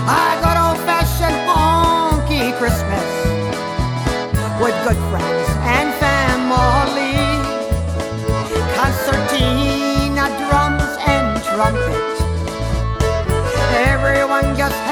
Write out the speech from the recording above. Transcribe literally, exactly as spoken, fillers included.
I got old-fashioned honky Christmas with good friends and family, concertina, drums and trumpet. Everyone just